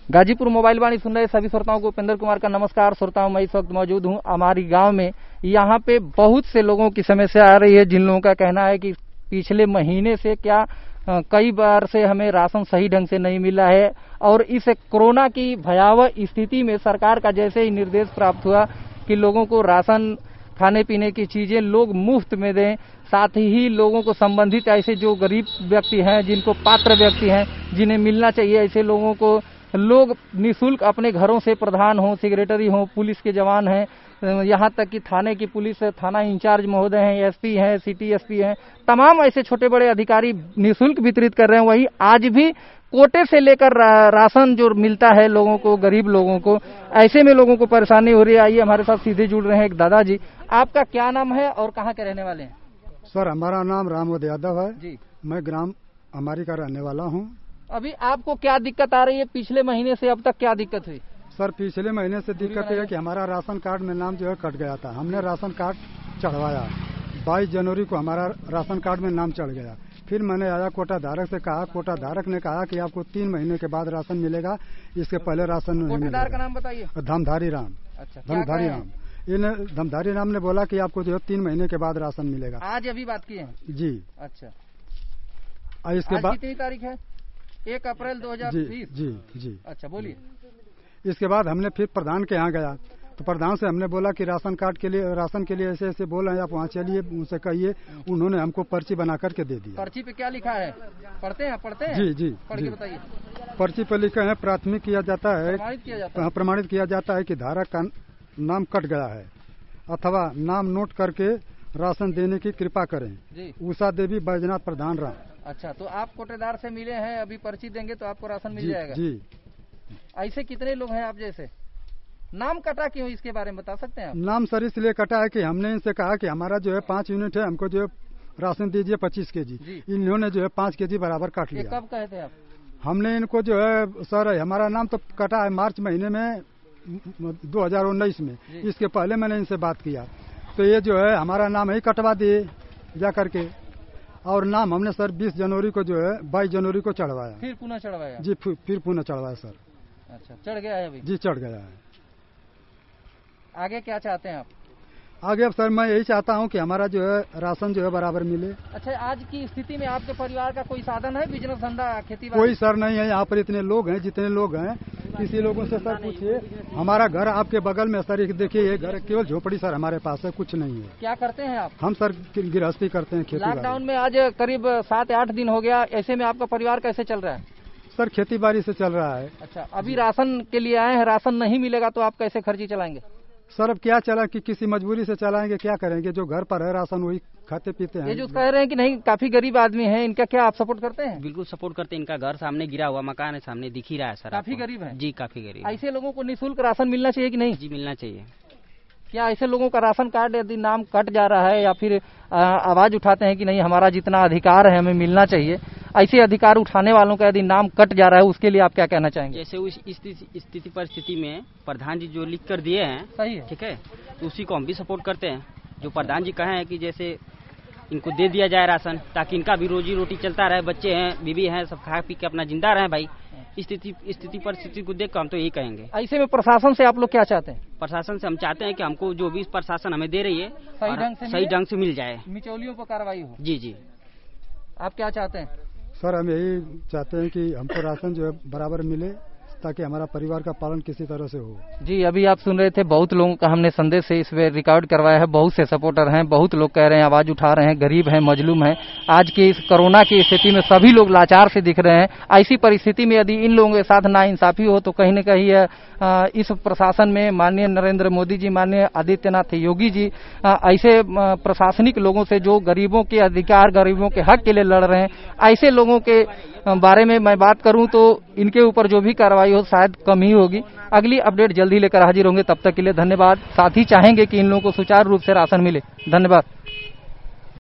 Ghazipur mobile वाणी सुन रहे सभी श्रोताओं को उपेंद्र कुमार का नमस्कार। श्रोताओं, मैं इस वक्त मौजूद हूं हमारी गांव में। यहां पे बहुत से लोगों की समस्या आ रही है, जिन लोगों का कहना है कि पिछले महीने से क्या कई बार से हमें राशन सही ढंग से नहीं मिला है और इस कोरोना की भयावह स्थिति में सरकार का जैसे ही निर्देश प्राप्त हुआ कि लोगों को राशन, खाने पीने की चीजें लोग मुफ्त में दें, साथ ही लोगों को संबंधित ऐसे जो गरीब व्यक्ति हैं, जिनको पात्र व्यक्ति हैं, जिन्हें मिलना चाहिए, ऐसे लोगों को लोग निःशुल्क अपने घरों से प्रधान हो, सेक्रेटरी हो, पुलिस के जवान हैं, यहाँ तक कि थाने की पुलिस, थाना इंचार्ज महोदय हैं, एसपी हैं, सिटी एसपी हैं, तमाम ऐसे छोटे बड़े अधिकारी निःशुल्क वितरित कर रहे हैं। वही आज भी कोटे से लेकर राशन जो मिलता है लोगों को, गरीब लोगों को, ऐसे में लोगों को परेशानी हो रही है। आइए हमारे साथ सीधे जुड़ रहे हैं एक दादाजी। आपका क्या नाम है और कहाँ के रहने वाले हैं? सर, हमारा नाम रामोद यादव है जी। मैं ग्राम अमारी का रहने वाला हूँ। अभी आपको क्या दिक्कत आ रही है? पिछले महीने से अब तक क्या दिक्कत हुई? सर, पिछले महीने से दिक्कत है कि हमारा राशन कार्ड में नाम जो है कट गया था। हमने राशन कार्ड चढ़वाया, 22 जनवरी को हमारा राशन कार्ड में नाम चढ़ गया। फिर मैंने आया कोटा धारक से कहा, कोटा धारक ने कहा कि आपको 3 महीने के बाद राशन मिलेगा, इसके पहले राशन नहीं मिलेगा। का नाम बताइए। धमधारी राम। अच्छा, धमधारी राम। इन धमधारी राम ने बोला कि आपको जो है 3 महीने के बाद राशन मिलेगा। आज अभी बात की है जी। अच्छा, इसके बाद कितनी तारीख है? 1 अप्रैल 2020। जी। अच्छा, बोलिए। इसके बाद हमने फिर प्रधान के यहाँ गया तो प्रधान से हमने बोला कि राशन कार्ड के लिए, राशन के लिए ऐसे ऐसे बोल रहे हैं, आप वहाँ चलिए, उनसे कहिए। उन्होंने हमको पर्ची बना करके दे दी। पर्ची पे क्या लिखा है? पढ़ते हैं? जी। पढ़ के बताइए। पर्ची पर लिखा है, प्राथमिक किया जाता है, प्रमाणित किया जाता है कि धारक का नाम कट गया है अथवा नाम नोट करके राशन देने की कृपा करें। उषा देवी, बैजनाथ प्रधान राम। अच्छा, तो आप कोटेदार से मिले हैं, अभी पर्ची देंगे तो आपको राशन मिल जाएगा? जी। ऐसे कितने लोग हैं आप जैसे? नाम कटा क्यों, इसके बारे में बता सकते हैं आप? नाम सर इसलिए कटा है कि हमने इनसे कहा कि हमारा जो है 5 यूनिट है, हमको जो है राशन दीजिए 25 केजी। इन्होंने जो है 5 केजी बराबर काट लिया। कब कहे थे आप? हमने इनको जो है सर, हमारा नाम तो कटा है मार्च महीने में 2019 में। इसके पहले मैंने इनसे बात किया तो ये जो है हमारा नाम ही कटवा दिए जा करके। और नाम हमने सर 20 जनवरी को जो है 22 जनवरी को चढ़वाया। फिर पुनः चढ़वाया? जी, फिर पुनः चढ़वाया सर। अच्छा, चढ़ गया है अभी? जी, चढ़ गया है। आगे क्या चाहते हैं आप? आगे अब सर मैं यही चाहता हूँ कि हमारा जो है राशन जो है बराबर मिले। अच्छा, आज की स्थिति में आपके परिवार का कोई साधन है, बिजनेस धंधा, खेती बाड़ी? कोई सर नहीं है। यहाँ पर इतने लोग हैं, जितने लोग हैं, किसी लोगों से सर पूछिए। हमारा घर आपके बगल में सर, एक देखिए, ये घर केवल झोपड़ी सर हमारे पास है, कुछ नहीं है। क्या करते हैं आप? हम सर गृहस्थी करते हैं, खेती। लॉकडाउन में आज करीब 7-8 दिन हो गया, ऐसे में आपका परिवार कैसे चल रहा है? सर खेती बाड़ी से चल रहा है। अच्छा, अभी राशन के लिए आए हैं, राशन नहीं मिलेगा तो आप कैसे खर्ची चलाएंगे? सर अब क्या चला कि किसी मजबूरी से चलाएंगे, क्या करेंगे? जो घर पर है राशन वही खाते पीते हैं। ये जो कह रहे हैं कि नहीं, काफी गरीब आदमी हैं, इनका क्या आप सपोर्ट करते हैं? बिल्कुल सपोर्ट करते हैं। इनका घर सामने गिरा हुआ मकान है, सामने दिख ही रहा है सर। काफी गरीब है? जी, काफी गरीब। ऐसे लोगों को निःशुल्क राशन मिलना चाहिए कि नहीं? जी, मिलना चाहिए। क्या ऐसे लोगों का राशन कार्ड यदि नाम कट जा रहा है या फिर आवाज उठाते हैं कि नहीं हमारा जितना अधिकार है हमें मिलना चाहिए, ऐसे अधिकार उठाने वालों का यदि नाम कट जा रहा है, उसके लिए आप क्या कहना चाहेंगे? जैसे उस स्थिति परिस्थिति में प्रधान जी जो लिख कर दिए हैं, सही है, ठीक है, तो उसी को हम भी सपोर्ट करते हैं। जो प्रधान जी कहे हैं कि जैसे इनको दे दिया जाए राशन, ताकि इनका भी रोजी रोटी चलता रहे, बच्चे हैं, बीवी हैं, सब खा पी के अपना जिंदा रहे। भाई स्थिति परिस्थिति को देख कर हम तो यही कहेंगे। ऐसे में प्रशासन से आप लोग क्या चाहते हैं? प्रशासन से हम चाहते हैं कि हमको जो भी प्रशासन हमें दे रही है सही ढंग से मिल जाए, मिचौलियों पर कार्रवाई हो। जी। आप क्या चाहते हैं? सर हम यही चाहते हैं कि हमको राशन जो है बराबर मिले, ताकि हमारा परिवार का पालन किसी तरह से हो। जी, अभी आप सुन रहे थे, बहुत लोगों का हमने संदेश से इस वे रिकॉर्ड करवाया है। बहुत से सपोर्टर हैं, बहुत लोग कह रहे हैं, आवाज उठा रहे हैं, गरीब हैं, मजलूम हैं। आज की इस कोरोना की स्थिति में सभी लोग लाचार से दिख रहे हैं। ऐसी परिस्थिति में यदि इन लोगों के साथ नाइंसाफी हो तो कहीं न कहीं इस प्रशासन में माननीय नरेंद्र मोदी जी, माननीय आदित्यनाथ योगी जी ऐसे प्रशासनिक लोगों से जो गरीबों के अधिकार, गरीबों के हक के लिए लड़ रहे हैं, ऐसे लोगों के बारे में मैं बात करूं तो इनके ऊपर जो भी कार्रवाई हो शायद कम ही होगी। अगली अपडेट जल्दी लेकर हाजिर होंगे, तब तक के लिए धन्यवाद। साथ ही चाहेंगे कि इन लोगों को सुचारू रूप से राशन मिले। धन्यवाद।